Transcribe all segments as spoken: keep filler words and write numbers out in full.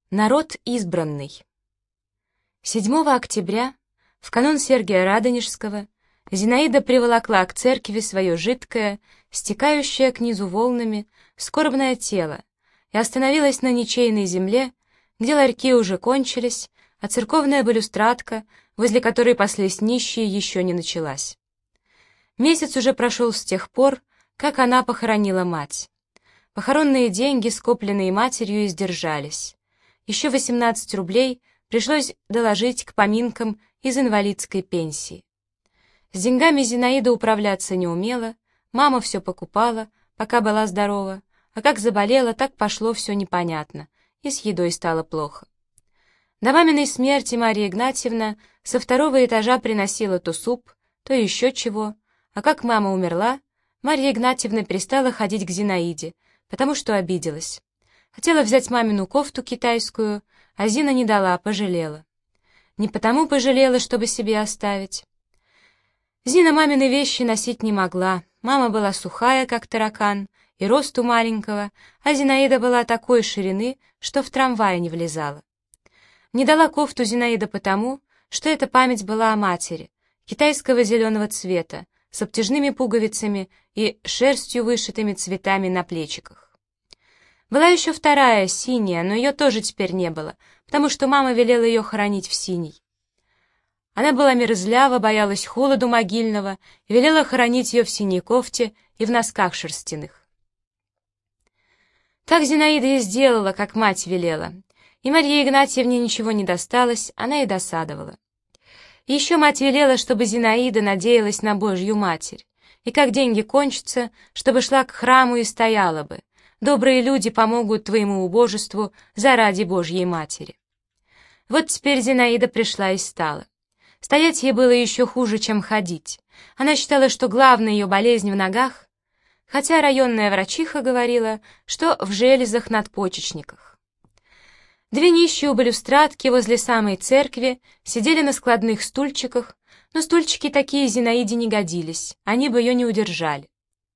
Народ избранный. седьмого октября, в канун Сергия Радонежского, Зинаида приволокла к церкви свое жидкое, стекающее к низу волнами, скорбное тело и остановилась на ничейной земле, где ларьки уже кончились, а церковная балюстрадка, возле которой паслись нищие, еще не началась. Месяц уже прошел с тех пор, как она похоронила мать. Похоронные деньги, скопленные матерью, издержались. Еще восемнадцать рублей пришлось доложить к поминкам из инвалидской пенсии. С деньгами Зинаида управляться не умела, мама все покупала, пока была здорова, а как заболела, так пошло все непонятно, и с едой стало плохо. До маминой смерти Марья Игнатьевна со второго этажа приносила то суп, то еще чего, а как мама умерла, Марья Игнатьевна перестала ходить к Зинаиде, потому что обиделась. Хотела взять мамину кофту китайскую, а Зина не дала, пожалела. Не потому пожалела, чтобы себе оставить. Зина мамины вещи носить не могла. Мама была сухая, как таракан, и росту маленького, а Зинаида была такой ширины, что в трамвай не влезала. Не дала кофту Зинаида потому, что эта память была о матери, китайского зеленого цвета, с обтяжными пуговицами и шерстью, вышитыми цветами на плечиках. Была еще вторая, синяя, но ее тоже теперь не было, потому что мама велела ее хоронить в синей. Она была мерзлява, боялась холоду могильного и велела хоронить ее в синей кофте и в носках шерстяных. Так Зинаида и сделала, как мать велела, и Марье Игнатьевне ничего не досталось, она и досадовала. И еще мать велела, чтобы Зинаида надеялась на Божью Матерь, и как деньги кончатся, чтобы шла к храму и стояла бы. Добрые люди помогут твоему убожеству заради Божьей Матери. Вот теперь Зинаида пришла и стала. Стоять ей было еще хуже, чем ходить. Она считала, что главная ее болезнь в ногах, хотя районная врачиха говорила, что в железах надпочечниках. Две нищие у балюстрадки возле самой церкви сидели на складных стульчиках, но стульчики такие Зинаиде не годились, они бы ее не удержали.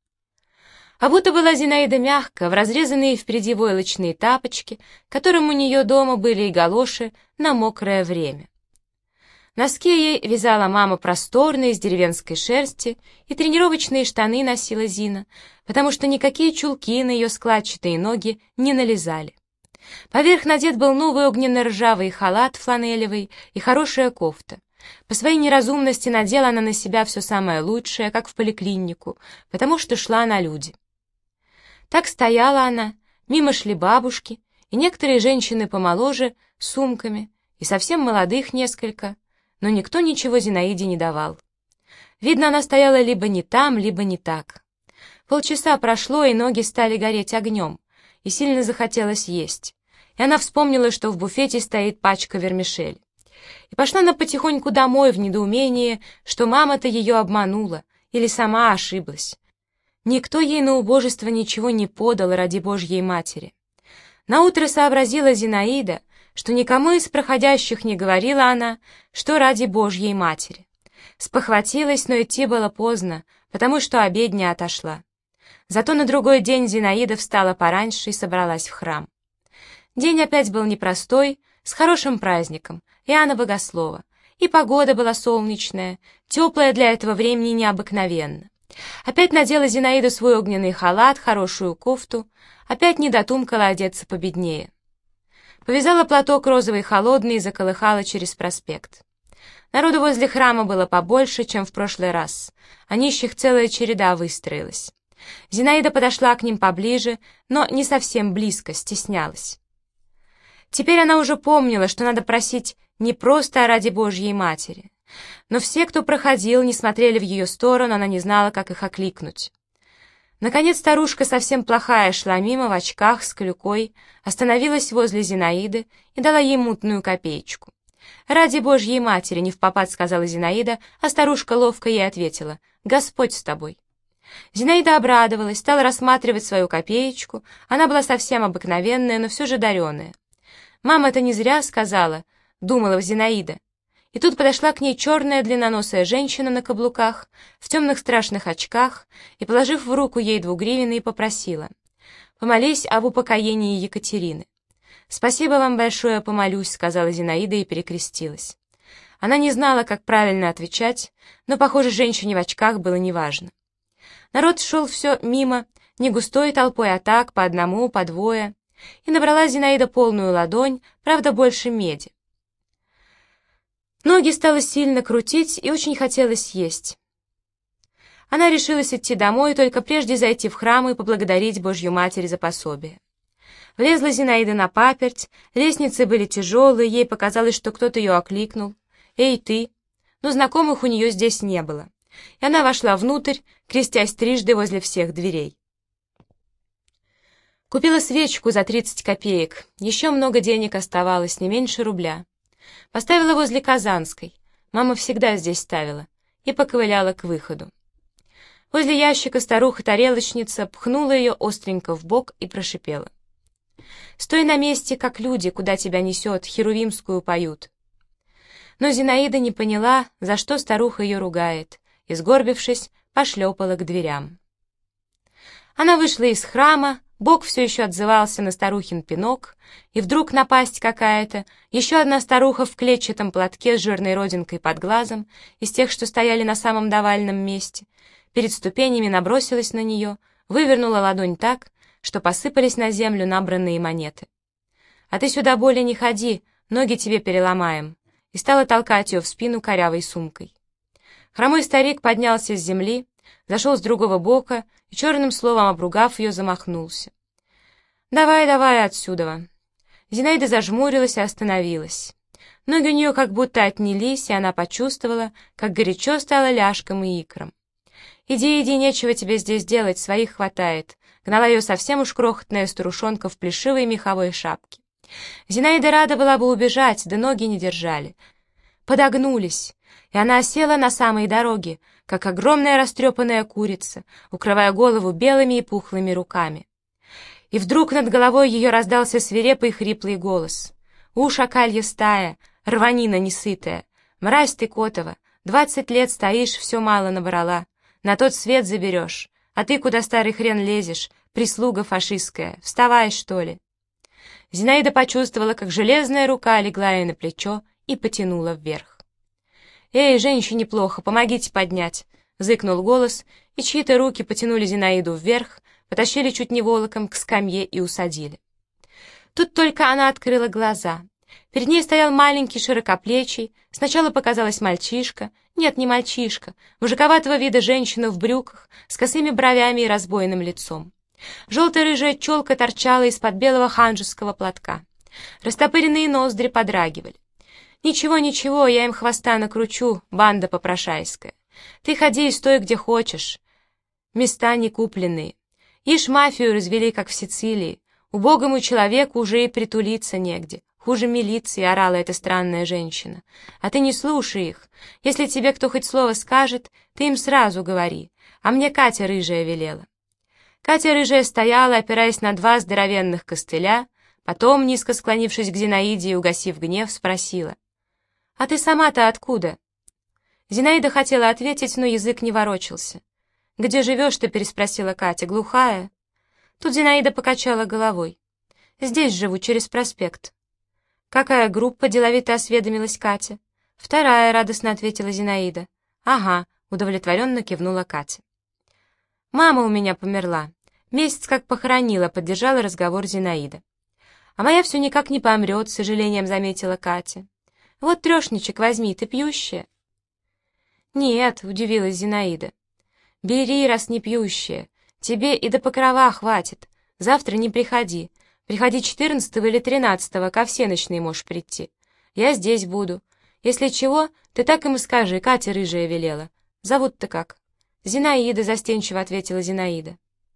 А будто была Зинаида мягко, в разрезанные впереди войлочные тапочки, которым у нее дома были и галоши на мокрое время. Носки ей вязала мама просторные, из деревенской шерсти, и тренировочные штаны носила Зина, потому что никакие чулки на ее складчатые ноги не налезали. Поверх надет был новый огненно-ржавый халат фланелевый и хорошая кофта. По своей неразумности надела она на себя все самое лучшее, как в поликлинику, потому что шла на люди. Так стояла она, мимо шли бабушки, и некоторые женщины помоложе, с сумками, и совсем молодых несколько, но никто ничего Зинаиде не давал. Видно, она стояла либо не там, либо не так. Полчаса прошло, и ноги стали гореть огнем, и сильно захотелось есть. И она вспомнила, что в буфете стоит пачка вермишели. И пошла она потихоньку домой в недоумении, что мама-то ее обманула или сама ошиблась. Никто ей на убожество ничего не подал ради Божьей Матери. Наутро сообразила Зинаида, что никому из проходящих не говорила она, что ради Божьей Матери. Спохватилась, но идти было поздно, потому что обедня отошла. Зато на другой день Зинаида встала пораньше и собралась в храм. День опять был непростой, с хорошим праздником, Иоанна Богослова, и погода была солнечная, теплая для этого времени необыкновенно. Опять надела Зинаида свой огненный халат, хорошую кофту, опять недотумкала одеться победнее. Повязала платок розовый холодный и заколыхала через проспект. Народу возле храма было побольше, чем в прошлый раз, а нищих целая череда выстроилась. Зинаида подошла к ним поближе, но не совсем близко, стеснялась. Теперь она уже помнила, что надо просить не просто ради Божьей Матери. Но все, кто проходил, не смотрели в ее сторону, она не знала, как их окликнуть. Наконец старушка, совсем плохая, шла мимо в очках с клюкой, остановилась возле Зинаиды и дала ей мутную копеечку. «Ради Божьей Матери», — не впопад сказала Зинаида, а старушка ловко ей ответила: «Господь с тобой». Зинаида обрадовалась, стала рассматривать свою копеечку, она была совсем обыкновенная, но все же дареная. «Мама-то не зря сказала», — думала Зинаида. И тут подошла к ней черная длинноносая женщина на каблуках, в темных страшных очках, и, положив в руку ей двугривенные, попросила: «Помолись об упокоении Екатерины». «Спасибо вам большое, помолюсь», — сказала Зинаида и перекрестилась. Она не знала, как правильно отвечать, но, похоже, женщине в очках было неважно. Народ шел все мимо, не густой толпой, а так, по одному, по двое, и набрала Зинаида полную ладонь, правда, больше меди. Ноги стало сильно крутить, и очень хотелось есть. Она решилась идти домой, только прежде зайти в храм и поблагодарить Божью Матерь за пособие. Влезла Зинаида на паперть, лестницы были тяжелые, ей показалось, что кто-то ее окликнул. «Эй, ты!» Но знакомых у нее здесь не было. И она вошла внутрь, крестясь трижды возле всех дверей. Купила свечку за тридцать копеек, еще много денег оставалось, не меньше рубля. Поставила возле Казанской, мама всегда здесь ставила, и поковыляла к выходу. Возле ящика старуха-тарелочница пхнула ее остренько в бок и прошипела: «Стой на месте, как люди, куда тебя несет, херувимскую поют». Но Зинаида не поняла, за что старуха ее ругает, и, сгорбившись, пошлепала к дверям. Она вышла из храма, бок все еще отзывался на старухин пинок, и вдруг напасть какая-то, еще одна старуха в клетчатом платке с жирной родинкой под глазом, из тех, что стояли на самом давальном месте, перед ступенями набросилась на нее, вывернула ладонь так, что посыпались на землю набранные монеты. «А ты сюда более не ходи, ноги тебе переломаем», и стала толкать ее в спину корявой сумкой. Хромой старик поднялся с земли, зашел с другого бока и, черным словом обругав ее, замахнулся. «Давай, давай отсюда!» Зинаида зажмурилась и остановилась. Ноги у нее как будто отнялись, и она почувствовала, как горячо стало ляжкам и икрам. «Иди, иди, нечего тебе здесь делать, своих хватает», — гнала ее совсем уж крохотная старушонка в плешивой меховой шапке. Зинаида рада была бы убежать, да ноги не держали. Подогнулись, и она села на самой дороге, как огромная растрепанная курица, укрывая голову белыми и пухлыми руками. И вдруг над головой ее раздался свирепый хриплый голос. «У, шакалья стая, рванина несытая, мразь ты котова, двадцать лет стоишь, все мало набрала, на тот свет заберешь, а ты куда старый хрен лезешь, прислуга фашистская, вставай, что ли?» Зинаида почувствовала, как железная рука легла ей на плечо и потянула вверх. «Эй, женщине плохо, помогите поднять!» — зыкнул голос, и чьи-то руки потянули Зинаиду вверх, потащили чуть не волоком к скамье и усадили. Тут только она открыла глаза. Перед ней стоял маленький широкоплечий, сначала показалась мальчишка, нет, не мальчишка, мужиковатого вида женщина в брюках, с косыми бровями и разбойным лицом. Желто-рыжая челка торчала из-под белого ханжеского платка. Растопыренные ноздри подрагивали. «Ничего, ничего, я им хвоста накручу, банда попрошайская. Ты ходи и стой, где хочешь. Места не купленные. Ишь, мафию развели, как в Сицилии. Убогому человеку уже и притулиться негде. Хуже милиции», — орала эта странная женщина. «А ты не слушай их. Если тебе кто хоть слово скажет, ты им сразу говори. А мне Катя рыжая велела». Катя рыжая стояла, опираясь на два здоровенных костыля, потом, низко склонившись к Зинаиде и угасив гнев, спросила: «А ты сама-то откуда?» Зинаида хотела ответить, но язык не ворочался. «Где живешь-то?» — переспросила Катя. «Глухая?» Тут Зинаида покачала головой. «Здесь живу, через проспект». «Какая группа?» — деловито осведомилась Катя. «Вторая», — радостно ответила Зинаида. «Ага», — удовлетворенно кивнула Катя. «Мама у меня померла. Месяц как похоронила», — поддержала разговор Зинаида. «А моя все никак не помрет», — с сожалением заметила Катя. «Вот трешничек возьми, ты пьющая?» «Нет», — удивилась Зинаида. «Бери, раз не пьющая. Тебе и до покрова хватит. Завтра не приходи. Приходи четырнадцатого или тринадцатого, ко всеночной можешь прийти. Я здесь буду. Если чего, ты так им и скажи, Катя рыжая велела. Зовут-то как?» «Зинаида», — застенчиво ответила Зинаида.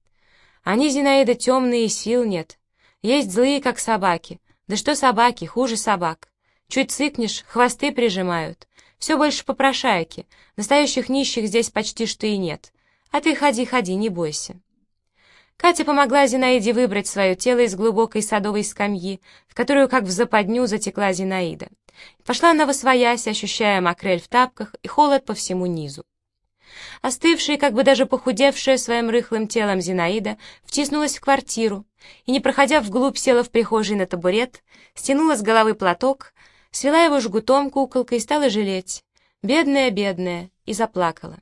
«Они, Зинаида, темные, сил нет. Есть злые, как собаки. Да что собаки, хуже собак. Чуть цыкнешь, хвосты прижимают. Все больше попрошайки. Настоящих нищих здесь почти что и нет. А ты ходи, ходи, не бойся». Катя помогла Зинаиде выбрать свое тело из глубокой садовой скамьи, в которую, как в западню, затекла Зинаида. Пошла она восвоясь, ощущая макрель в тапках и холод по всему низу. Остывшая, как бы даже похудевшая своим рыхлым телом Зинаида втиснулась в квартиру, и, не проходя вглубь, села в прихожей на табурет, стянула с головы платок, свела его жгутом куколкой и стала жалеть. Бедная, бедная, и заплакала.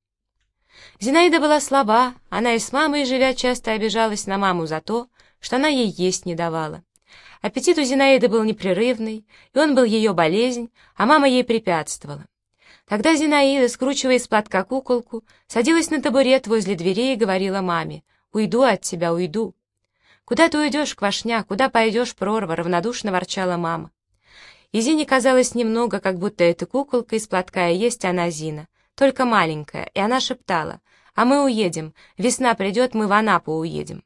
Зинаида была слаба, она и с мамой, живя, часто обижалась на маму за то, что она ей есть не давала. Аппетит у Зинаиды был непрерывный, и он был ее болезнь, а мама ей препятствовала. Тогда Зинаида, скручивая из платка куколку, садилась на табурет возле двери и говорила маме: «Уйду от тебя, уйду». «Куда ты уйдешь, Квашня, куда пойдешь, прорва?» — равнодушно ворчала мама. И Зине казалось немного, как будто эта куколка из платка и есть она, Зина, только маленькая, и она шептала: «А мы уедем, весна придет, мы в Анапу уедем».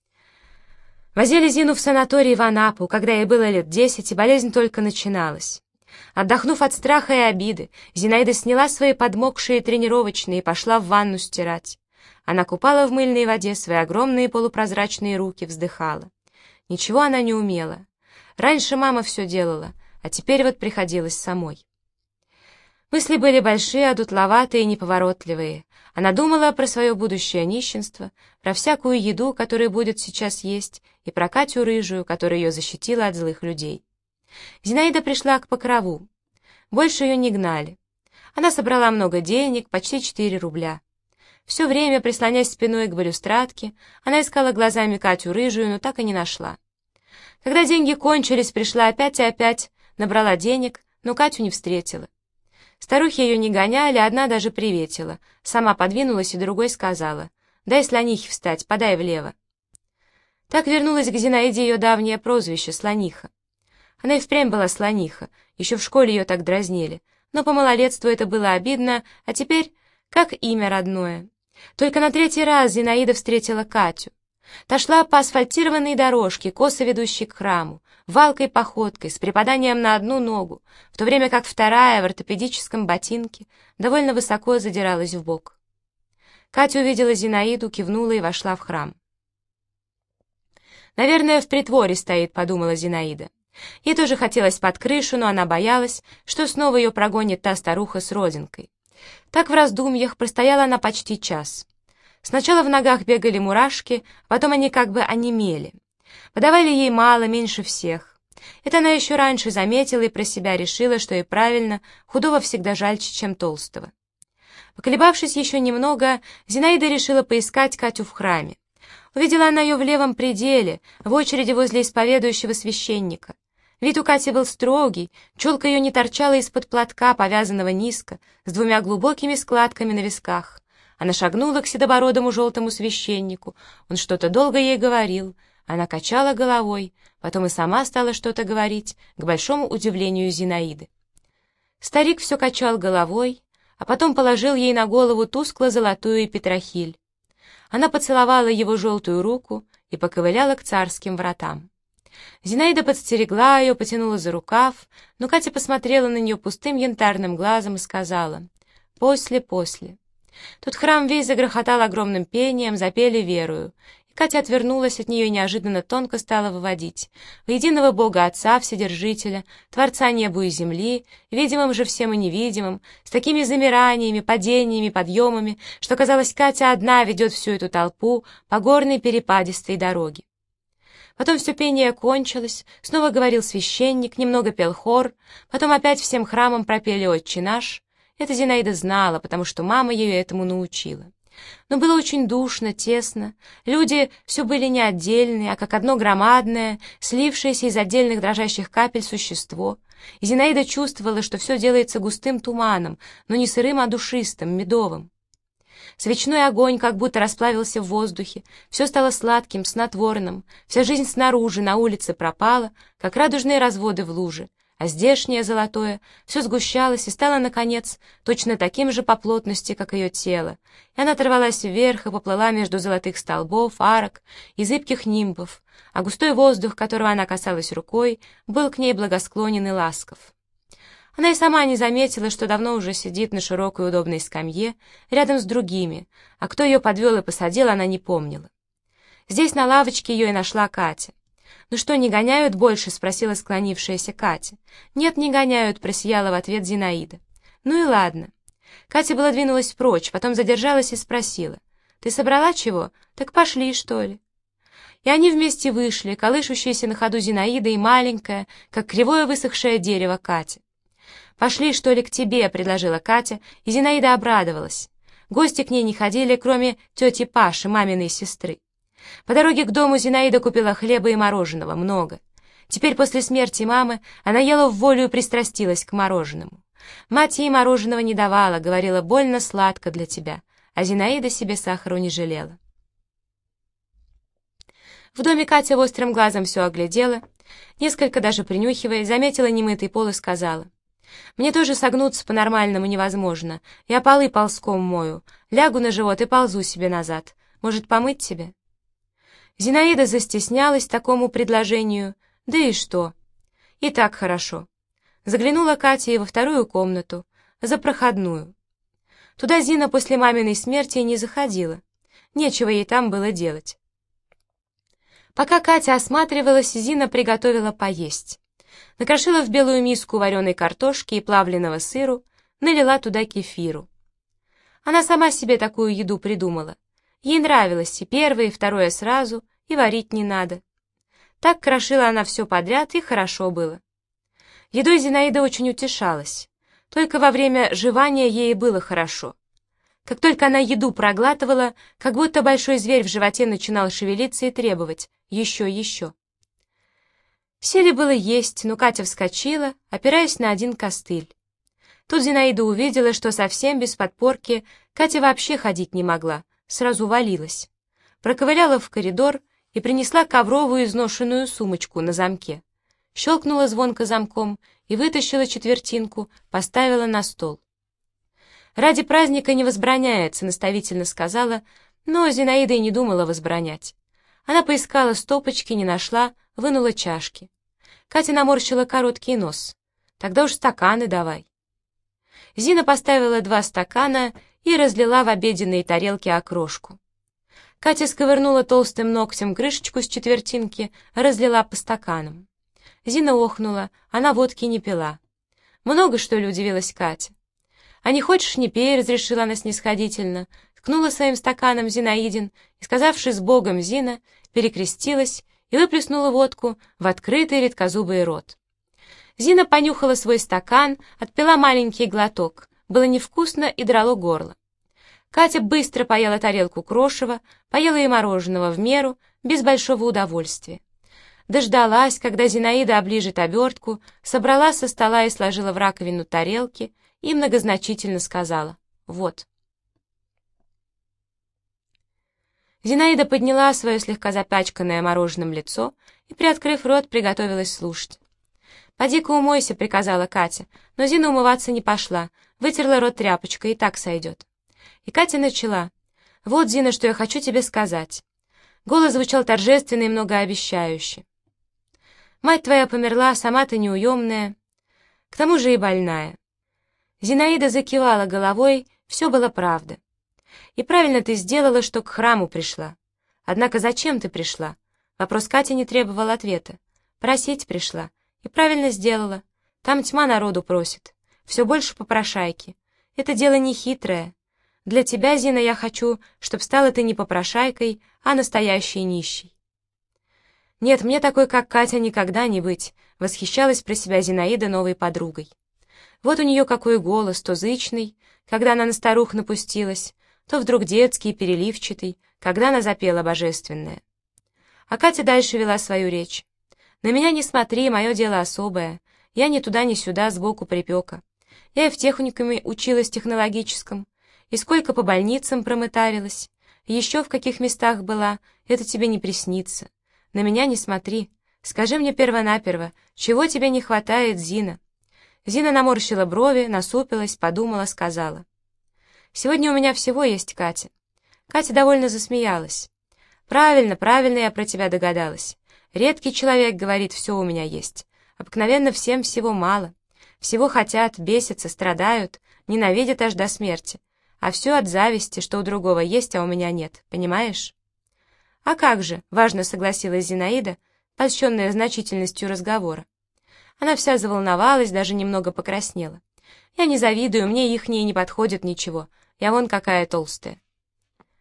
Возили Зину в санаторий в Анапу, когда ей было лет десять, и болезнь только начиналась. Отдохнув от страха и обиды, Зинаида сняла свои подмокшие тренировочные и пошла в ванну стирать. Она купала в мыльной воде свои огромные полупрозрачные руки, вздыхала. Ничего она не умела. Раньше мама все делала, а теперь вот приходилось самой. Мысли были большие, одутловатые и неповоротливые. Она думала про свое будущее нищенство, про всякую еду, которую будет сейчас есть, и про Катю Рыжую, которая ее защитила от злых людей. Зинаида пришла к Покрову. Больше ее не гнали. Она собрала много денег, почти четыре рубля. Все время, прислонясь спиной к балюстрадке, она искала глазами Катю Рыжую, но так и не нашла. Когда деньги кончились, пришла опять и опять, набрала денег, но Катю не встретила. Старухи ее не гоняли, одна даже приветила. Сама подвинулась и другой сказала: «Дай слонихе встать, подай влево». Так вернулась к Зинаиде ее давнее прозвище — Слониха. Она и впрямь была слониха, еще в школе ее так дразнили, но по малолетству это было обидно, а теперь как имя родное. Только на третий раз Зинаида встретила Катю. Та шла по асфальтированной дорожке, косо ведущей к храму, валкой походкой, с припаданием на одну ногу, в то время как вторая в ортопедическом ботинке довольно высоко задиралась в бок. Катя увидела Зинаиду, кивнула и вошла в храм. «Наверное, в притворе стоит», — подумала Зинаида. Ей тоже хотелось под крышу, но она боялась, что снова ее прогонит та старуха с родинкой. Так в раздумьях простояла она почти час. Сначала в ногах бегали мурашки, потом они как бы онемели. Подавали ей мало, меньше всех. Это она еще раньше заметила и про себя решила, что и правильно, худого всегда жальче, чем толстого. Поколебавшись еще немного, Зинаида решила поискать Катю в храме. Увидела она ее в левом пределе, в очереди возле исповедующего священника. Вид у Кати был строгий, челка ее не торчала из-под платка, повязанного низко, с двумя глубокими складками на висках. Она шагнула к седобородому желтому священнику, он что-то долго ей говорил, она качала головой, потом и сама стала что-то говорить, к большому удивлению Зинаиды. Старик все качал головой, а потом положил ей на голову тускло-золотую петрохиль. Она поцеловала его желтую руку и поковыляла к царским вратам. Зинаида подстерегла ее, потянула за рукав, но Катя посмотрела на нее пустым янтарным глазом и сказала: «После, после». Тут храм весь загрохотал огромным пением, запели верую, и Катя отвернулась от нее и неожиданно тонко стала выводить: «В единого Бога Отца Вседержителя, Творца небу и земли, видимым же всем и невидимым», с такими замираниями, падениями, подъемами, что, казалось, Катя одна ведет всю эту толпу по горной перепадистой дороге. Потом все пение кончилось, снова говорил священник, немного пел хор, потом опять всем храмом пропели «Отче наш». Это Зинаида знала, потому что мама ее этому научила. Но было очень душно, тесно, люди все были не отдельные, а как одно громадное, слившееся из отдельных дрожащих капель существо. И Зинаида чувствовала, что все делается густым туманом, но не сырым, а душистым, медовым. Свечной огонь как будто расплавился в воздухе, все стало сладким, снотворным, вся жизнь снаружи, на улице пропала, как радужные разводы в луже, а здешнее золотое все сгущалось и стало, наконец, точно таким же по плотности, как ее тело, и она оторвалась вверх и поплыла между золотых столбов, арок и зыбких нимбов, а густой воздух, которого она касалась рукой, был к ней благосклонен и ласков. Она и сама не заметила, что давно уже сидит на широкой удобной скамье рядом с другими, а кто ее подвел и посадил, она не помнила. Здесь на лавочке ее и нашла Катя. «Ну что, не гоняют больше?» — спросила склонившаяся Катя. «Нет, не гоняют», — просияла в ответ Зинаида. «Ну и ладно». Катя была двинулась прочь, потом задержалась и спросила: «Ты собрала чего? Так пошли, что ли?» И они вместе вышли, колышущаяся на ходу Зинаида и маленькая, как кривое высохшее дерево, Катя. «Пошли, что ли, к тебе», — предложила Катя, и Зинаида обрадовалась. Гости к ней не ходили, кроме тети Паши, маминой сестры. По дороге к дому Зинаида купила хлеба и мороженого, много. Теперь после смерти мамы она ела в волю и пристрастилась к мороженому. Мать ей мороженого не давала, говорила: «Больно сладко для тебя», а Зинаида себе сахару не жалела. В доме Катя острым глазом все оглядела, несколько даже принюхивая, заметила немытый пол и сказала: «Мне тоже согнуться по-нормальному невозможно. Я полы ползком мою, лягу на живот и ползу себе назад. Может, помыть тебе?» Зинаида застеснялась такому предложению. Да и что? И так хорошо. Заглянула Катя и во вторую комнату, за проходную. Туда Зина после маминой смерти не заходила. Нечего ей там было делать. Пока Катя осматривалась, Зина приготовила поесть. Накрошила в белую миску вареной картошки и плавленного сыру, налила туда кефиру. Она сама себе такую еду придумала. Ей нравилось и первое, и второе сразу, и варить не надо. Так крошила она все подряд, и хорошо было. Едой Зинаида очень утешалась. Только во время жевания ей было хорошо. Как только она еду проглатывала, как будто большой зверь в животе начинал шевелиться и требовать «еще, еще». Сели было есть, но Катя вскочила, опираясь на один костыль. Тут Зинаида увидела, что совсем без подпорки Катя вообще ходить не могла, сразу валилась. Проковыляла в коридор и принесла ковровую изношенную сумочку на замке. Щелкнула звонко замком и вытащила четвертинку, поставила на стол. «Ради праздника не возбраняется», — наставительно сказала, но Зинаида и не думала возбранять. Она поискала стопочки, не нашла, вынула чашки. Катя наморщила короткий нос. «Тогда уж стаканы давай». Зина поставила два стакана и разлила в обеденные тарелки окрошку. Катя сковырнула толстым ногтем крышечку с четвертинки, разлила по стаканам. Зина охнула, она водки не пила. «Много, что ли?» — удивилась Катя. «А не хочешь, не пей», — разрешила она снисходительно, ткнула своим стаканом Зинаидин и, сказавши «с Богом, Зина», перекрестилась и выплеснула водку в открытый редкозубый рот. Зина понюхала свой стакан, отпила маленький глоток. Было невкусно и драло горло. Катя быстро поела тарелку крошева, поела и мороженого в меру, без большого удовольствия. Дождалась, когда Зинаида оближет обертку, собрала со стола и сложила в раковину тарелки и многозначительно сказала: «Вот». Зинаида подняла свое слегка запачканное мороженым лицо и, приоткрыв рот, приготовилась слушать. «Поди-ка умойся», — приказала Катя, но Зина умываться не пошла, вытерла рот тряпочкой, и так сойдет. И Катя начала: «Вот, Зина, что я хочу тебе сказать». Голос звучал торжественно и многообещающе. «Мать твоя померла, сама ты неуемная, к тому же и больная». Зинаида закивала головой, все было правда. «И правильно ты сделала, что к храму пришла. Однако зачем ты пришла?» Вопрос Кати не требовал ответа. «Просить пришла. И правильно сделала. Там тьма народу просит. Все больше попрошайки. Это дело не хитрое. Для тебя, Зина, я хочу, чтоб стала ты не попрошайкой, а настоящей нищей». «Нет, мне такой, как Катя, никогда не быть», — восхищалась про себя Зинаида новой подругой. Вот у нее какой голос, то зычный, когда она на старух напустилась, то вдруг детский, переливчатый, когда она запела божественное. А Катя дальше вела свою речь. «На меня не смотри, мое дело особое. Я ни туда, ни сюда, сбоку припека. Я и в техникуме училась технологическом, и сколько по больницам промытарилась, еще в каких местах была, это тебе не приснится. На меня не смотри. Скажи мне первонаперво, чего тебе не хватает, Зина?» Зина наморщила брови, насупилась, подумала, сказала: «Сегодня у меня всего есть, Катя». Катя довольно засмеялась. «Правильно, правильно я про тебя догадалась. Редкий человек говорит, все у меня есть. Обыкновенно всем всего мало. Всего хотят, бесятся, страдают, ненавидят аж до смерти. А все от зависти, что у другого есть, а у меня нет. Понимаешь?» «А как же?» — важно согласилась Зинаида, польщенная значительностью разговора. Она вся заволновалась, даже немного покраснела. «Я не завидую, мне ихние не подходят ничего. Я вон какая толстая».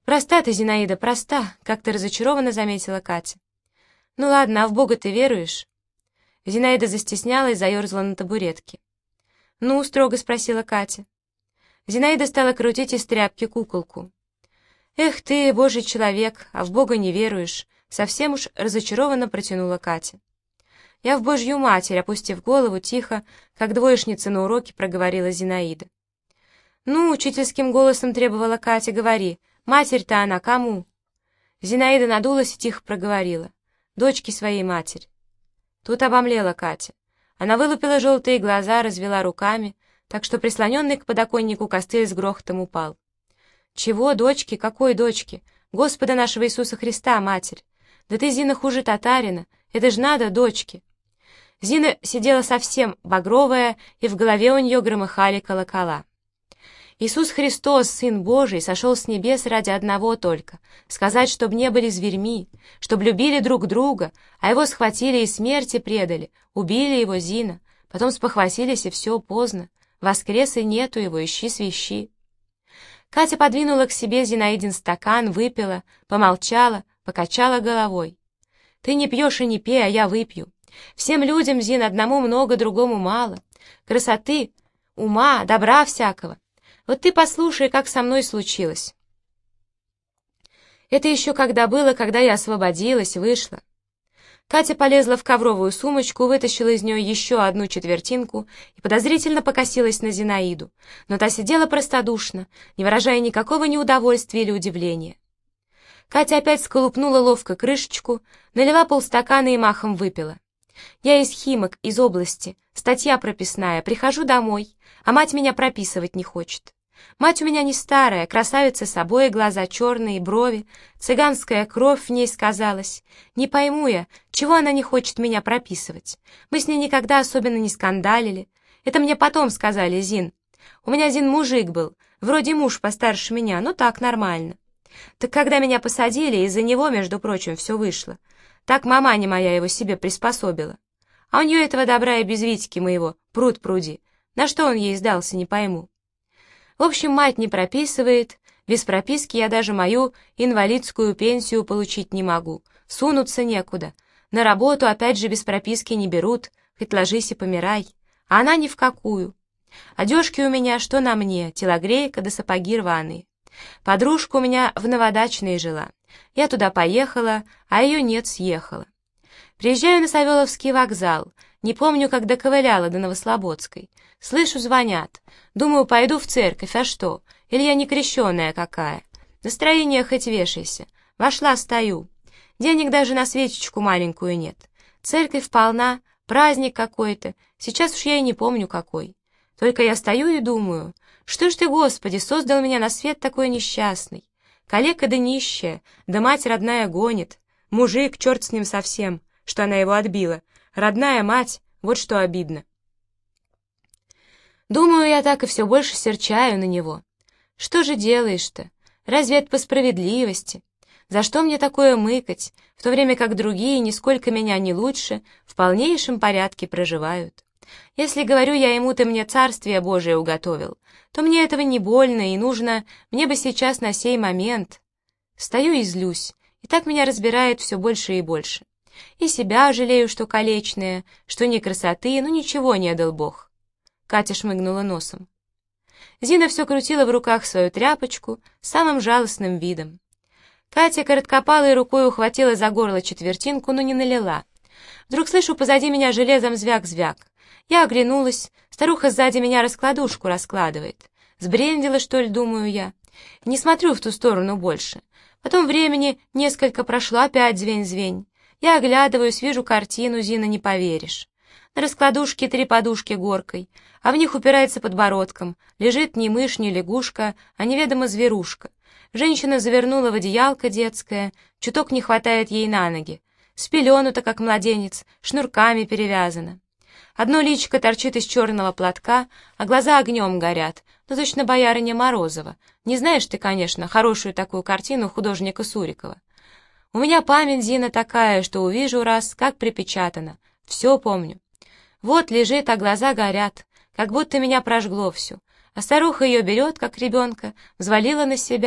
«Проста ты, Зинаида, проста», — как-то разочарованно заметила Катя. «Ну ладно, а в Бога ты веруешь?» Зинаида застеснялась, заерзала на табуретке. «Ну?» — строго спросила Катя. Зинаида стала крутить из тряпки куколку. «Эх ты, божий человек, а в Бога не веруешь!» — совсем уж разочарованно протянула Катя. «Я в Божью Матерь», — опустив голову, тихо, как двоечница на уроке, проговорила Зинаида. «Ну, — учительским голосом требовала Катя, — говори, матерь-то она кому?» Зинаида надулась и тихо проговорила. «Дочке своей матери». Тут обомлела Катя. Она вылупила желтые глаза, развела руками, так что прислоненный к подоконнику костыль с грохотом упал. «Чего, дочки? Какой дочки? Господа нашего Иисуса Христа, матерь! Да ты, Зина, хуже татарина! Это ж надо, дочки!» Зина сидела совсем багровая, и в голове у нее громыхали колокола. Иисус Христос, Сын Божий, сошел с небес ради одного только — сказать, чтобы не были зверьми, чтобы любили друг друга, а его схватили и смерти предали, убили его, Зина, потом спохватились, и все, поздно. Воскрес, и нету его, ищи свищи. Катя подвинула к себе Зинаидин стакан, выпила, помолчала, покачала головой. «Ты не пьешь и не пей, а я выпью. Всем людям, Зин, одному много, другому мало. Красоты, ума, добра всякого. Вот ты послушай, как со мной случилось. Это еще когда было, когда я освободилась, вышла». Катя полезла в ковровую сумочку, вытащила из нее еще одну четвертинку и подозрительно покосилась на Зинаиду, но та сидела простодушно, не выражая никакого неудовольствия или удивления. Катя опять сколупнула ловко крышечку, налила полстакана и махом выпила. «Я из Химок, из области, статья прописная, прихожу домой, а мать меня прописывать не хочет. Мать у меня не старая, красавица с обои, глаза черные, брови, цыганская кровь в ней сказалась. Не пойму я, чего она не хочет меня прописывать. Мы с ней никогда особенно не скандалили. Это мне потом сказали, Зин. У меня один мужик был, вроде муж постарше меня, но так нормально. Так когда меня посадили, из-за него, между прочим, все вышло. Так маманя моя его себе приспособила. А у нее этого добра и без Витьки моего, пруд пруди. На что он ей сдался, не пойму. В общем, мать не прописывает, без прописки я даже мою инвалидскую пенсию получить не могу, сунуться некуда. На работу опять же без прописки не берут, хоть ложись и помирай. А она ни в какую. Одежки у меня, что на мне, телогрейка да сапоги рваные. Подружка у меня в Новодачной жила. Я туда поехала, а ее нет, съехала. Приезжаю на Савеловский вокзал, не помню, как доковыляла до Новослободской. Слышу, звонят. Думаю, пойду в церковь, а что? Или я не крещеная какая? Настроение хоть вешайся. Вошла, стою. Денег даже на свечечку маленькую нет. Церковь полна, праздник какой-то. Сейчас уж я и не помню какой. Только я стою и думаю, что ж ты, Господи, создал меня на свет такой несчастный. Калека да нищая, да мать родная гонит. Мужик, черт с ним совсем, что она его отбила. Родная мать, вот что обидно. Думаю, я так и все больше серчаю на него. Что же делаешь-то? Разве это по справедливости? За что мне такое мыкать, в то время как другие, нисколько меня не лучше, в полнейшем порядке проживают? Если, говорю я ему, ты мне царствие Божие уготовил, то мне этого не больно и нужно, мне бы сейчас на сей момент. Стою и злюсь, и так меня разбирает все больше и больше. И себя жалею, что калечная, что ни красоты, ну ничего не дал Бог. Катя шмыгнула носом. Зина все крутила в руках свою тряпочку с самым жалостным видом. Катя короткопалой рукой ухватила за горло четвертинку, но не налила. Вдруг слышу позади меня железом звяк-звяк. Я оглянулась, старуха сзади меня раскладушку раскладывает. Сбрендила, что ли, думаю я. Не смотрю в ту сторону больше. Потом времени несколько прошло, опять звень-звень. Я оглядываюсь, вижу картину, Зина, не поверишь. На раскладушке три подушки горкой, а в них упирается подбородком. Лежит не мышь, не лягушка, а неведомо зверушка. Женщина завернула в одеялко детское, чуток не хватает ей на ноги. Спеленута, как младенец, шнурками перевязана. Одно личико торчит из черного платка, а глаза огнем горят, ну точно боярыня Морозова. Не знаешь ты, конечно, хорошую такую картину художника Сурикова. У меня память, Зина, такая, что увижу раз, как припечатано. Все помню. Вот лежит, а глаза горят, как будто меня прожгло всю. А старуха ее берет, как ребенка, взвалила на себя,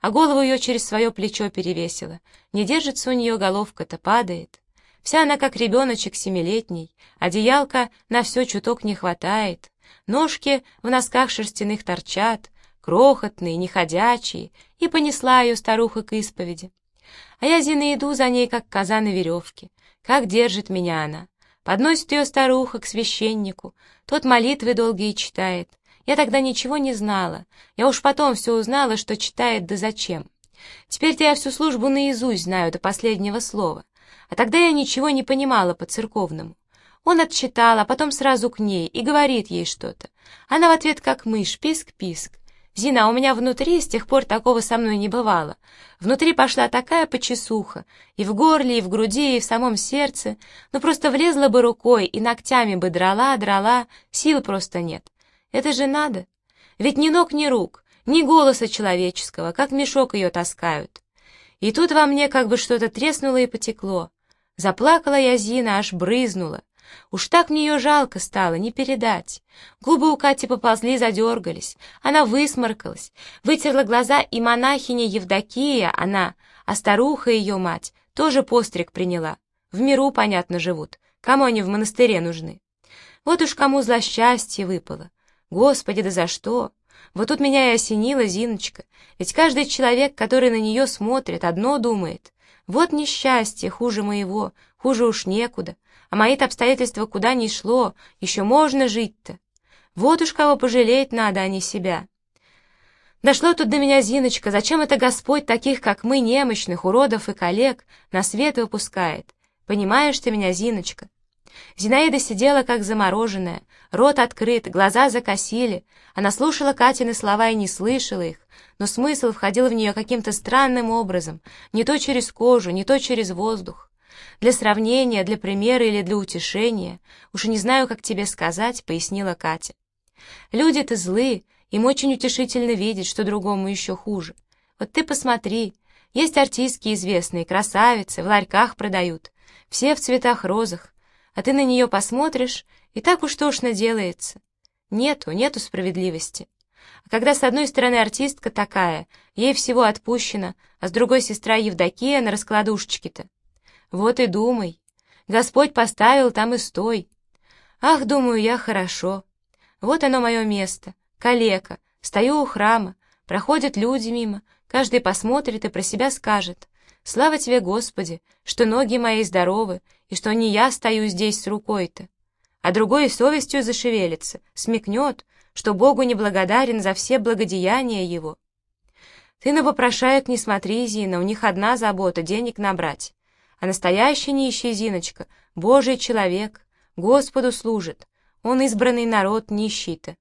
а голову ее через свое плечо перевесила. Не держится у нее головка-то, падает. Вся она как ребеночек семилетний, одеялка на все чуток не хватает, ножки в носках шерстяных торчат, крохотные, неходячие, и понесла ее старуха к исповеди. А я, Зина, иду за ней, как коза на веревке. Как держит меня она. Подносит ее старуха к священнику, тот молитвы долгие читает. Я тогда ничего не знала, я уж потом все узнала, что читает да зачем. Теперь-то я всю службу наизусть знаю до последнего слова, а тогда я ничего не понимала по-церковному. Он отчитал, а потом сразу к ней и говорит ей что-то. Она в ответ как мышь, писк-писк. Зина, у меня внутри с тех пор такого со мной не бывало. Внутри пошла такая почесуха, и в горле, и в груди, и в самом сердце, ну просто влезла бы рукой и ногтями бы драла, драла, сил просто нет. Это же надо. Ведь ни ног, ни рук, ни голоса человеческого, как мешок ее таскают. И тут во мне как бы что-то треснуло и потекло. Заплакала я, Зина, аж брызнула. Уж так мне ее жалко стало, не передать. Губы у Кати поползли, задергались. Она высморкалась, вытерла глаза, и монахиня Евдокия, она, а старуха ее мать, тоже постриг приняла. В миру, понятно, живут. Кому они в монастыре нужны? Вот уж кому злосчастье выпало. Господи, да за что? Вот тут меня и осенила Зиночка. Ведь каждый человек, который на нее смотрит, одно думает. Вот несчастье, хуже моего, хуже уж некуда. А мои-то обстоятельства куда ни шло, еще можно жить-то. Вот уж кого пожалеть надо, а не себя. Дошло тут до меня, Зиночка, зачем это Господь таких, как мы, немощных, уродов и коллег, на свет выпускает? Понимаешь ты меня, Зиночка? Зинаида сидела как замороженная, рот открыт, глаза закосили. Она слушала Катины слова и не слышала их, но смысл входил в нее каким-то странным образом, не то через кожу, не то через воздух. Для сравнения, для примера или для утешения, уж и не знаю, как тебе сказать, пояснила Катя. Люди-то злы, им очень утешительно видеть, что другому еще хуже. Вот ты посмотри, есть артистки известные, красавицы, в ларьках продают, все в цветах розах, а ты на нее посмотришь, и так уж тошно делается. Нету, нету справедливости. А когда с одной стороны артистка такая, ей всего отпущено, а с другой сестра Евдокия на раскладушечке-то. Вот и думай. Господь поставил, там и стой. Ах, думаю я, хорошо. Вот оно мое место. Калека. Стою у храма. Проходят люди мимо. Каждый посмотрит и про себя скажет. Слава тебе, Господи, что ноги мои здоровы, и что не я стою здесь с рукой-то. А другой и совестью зашевелится, смекнет, что Богу неблагодарен за все благодеяния его. Ты на попрошаек не смотри, Зина, у них одна забота — денег набрать. А настоящий нищий, Зиночка, Божий человек, Господу служит, он избранный народ нищий-то.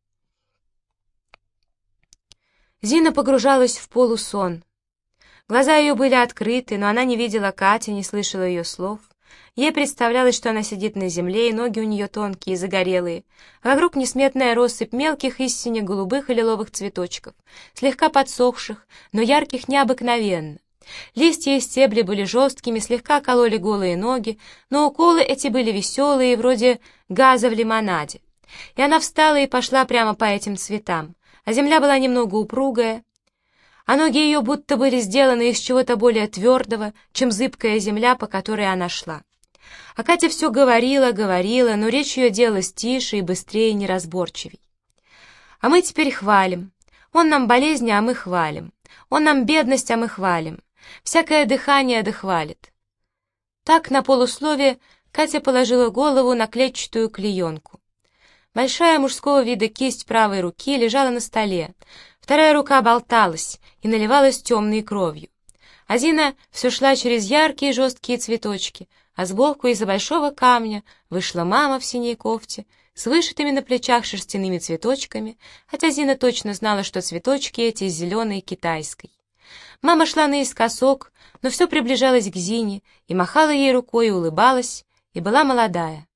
Зина погружалась в полусон. Глаза ее были открыты, но она не видела Кати, не слышала ее слов. Ей представлялось, что она сидит на земле, и ноги у нее тонкие, загорелые, а вокруг несметная россыпь мелких истине голубых и лиловых цветочков, слегка подсохших, но ярких необыкновенно. Листья и стебли были жесткими, слегка кололи голые ноги, но уколы эти были веселые, вроде газа в лимонаде. И она встала и пошла прямо по этим цветам, а земля была немного упругая, а ноги ее будто были сделаны из чего-то более твердого, чем зыбкая земля, по которой она шла. А Катя все говорила, говорила, но речь ее делалась тише и быстрее и неразборчивей. А мы теперь хвалим. Он нам болезни, а мы хвалим. Он нам бедность, а мы хвалим. Всякое дыхание дохвалит. Так на полуслове Катя положила голову на клетчатую клеенку. Большая мужского вида кисть правой руки лежала на столе, вторая рука болталась и наливалась темной кровью. А Зина все шла через яркие жесткие цветочки, а сбоку из-за большого камня вышла мама в синей кофте с вышитыми на плечах шерстяными цветочками, хотя Зина точно знала, что цветочки эти из зеленой китайской. Мама шла наискосок, но все приближалась к Зине и махала ей рукой и улыбалась, и была молодая.